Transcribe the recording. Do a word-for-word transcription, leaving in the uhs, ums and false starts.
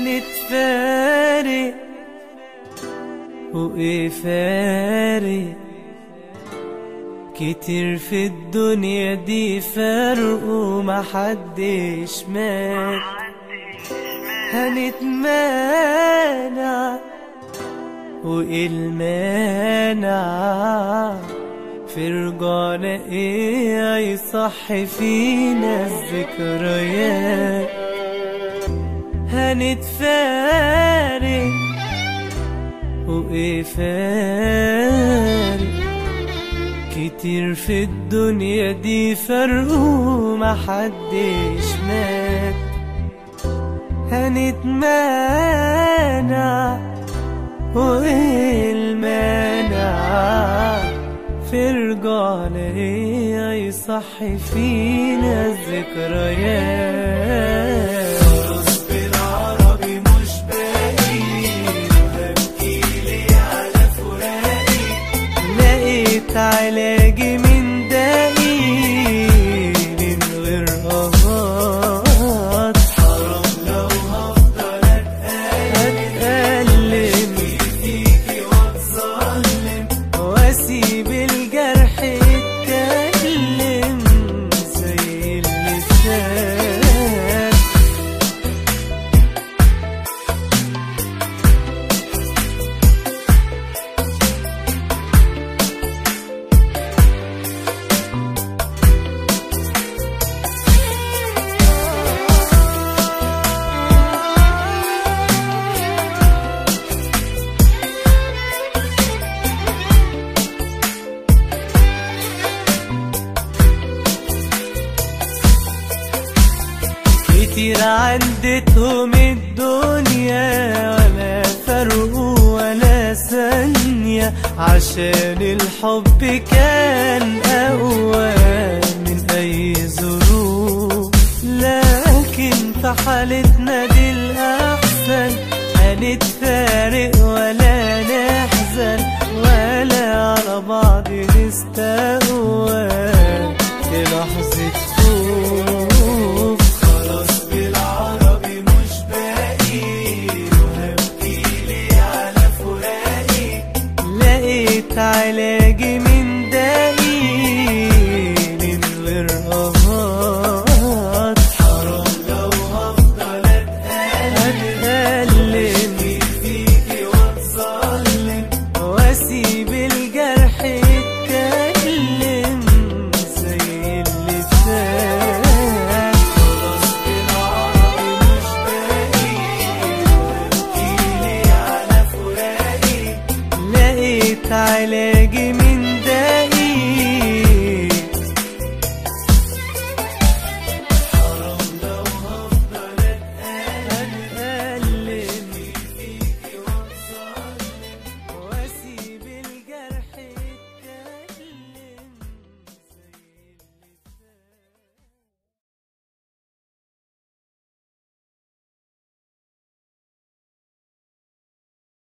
هنتفارق وايه فارق، كتير في الدنيا دي فرق ومحدش مات. هنتمانع وايه المانع، في رجعنا ايه هيصح فينا الذكريات. هنتفارق وايه فارق، كتير في الدنيا دي فرق ومحدش مات. هنتمانع وايه المانع، في رجعنا ايه هيصح فينا الذكريات. خلاص بالعربي مش باقي ببكيلي على فراقي، لقيت علاجي من داقي من غير قهات. حرام لو هفضل اتألم فيكي واتظلم، واسيب الجرح يتكلم زي اللسان. كتير عدتهم الدنيا ولا فرقوا ولا ثانية، عشان الحب كان أقوى من أي ظروف. لكن في حالتنا دي الأحسن، هنتفارق ولا نحزن ولا على بعض نستقوى في لحظة